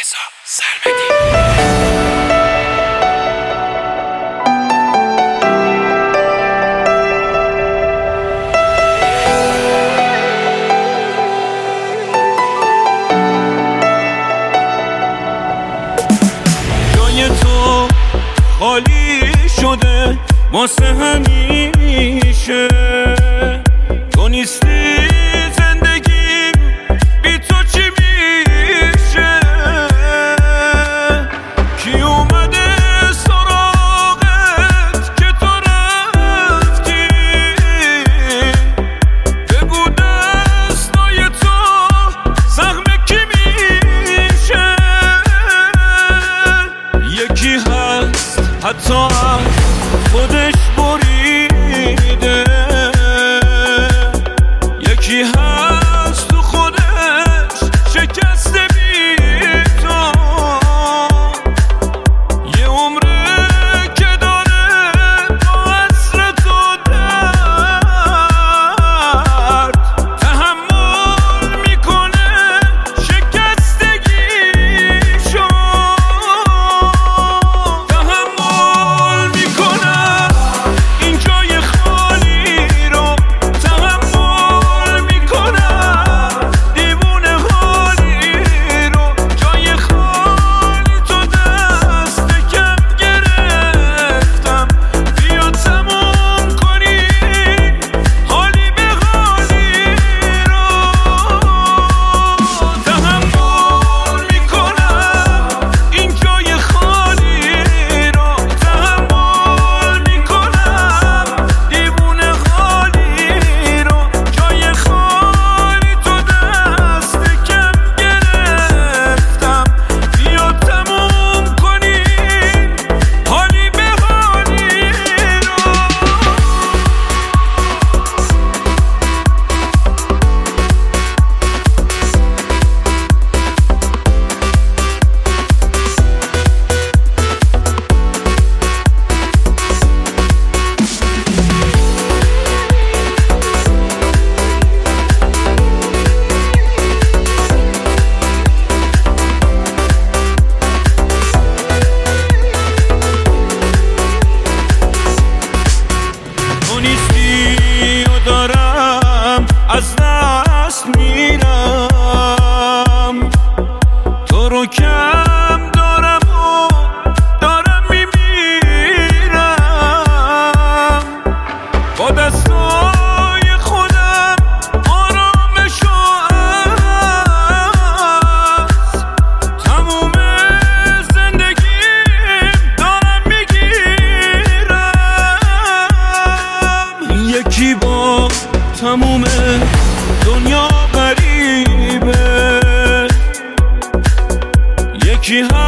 رضا سرمدی. جای تو خالی شده واسه همیشه، تو نیستی زندگیم بی تو چی میشه؟ کی اومده سراغت که تو رفتی؟ بگو دستای تو زخم کی میشه؟ یکی هست حتی از خودش بریده، یکی هست تو خودش شکسته بی تو، یه عمره که داره با عصر تو درد تحمل میکنه شکستگیشو، تحمل میکنم این جای خالی رو، تحمل میکنم دیوونه حالی رو، جای خالی تو دست کم گرفتم، بیا تموم کنی حالی به حالی رو، تحمل میکنم این جای خالی رو، تحمل میکنم دیوونه حالی رو، جای خالی تو دست کم گرفتم، بیا تموم کنی حالی به حالی رو. تو نیستی و دارم از دست میرم، تو رو کم دارم و دارم میمیرم، با دستای خودم آرامشو از تموم زندگیم دارم میگیرم، یکی با تموم دنیا غریبه، یکی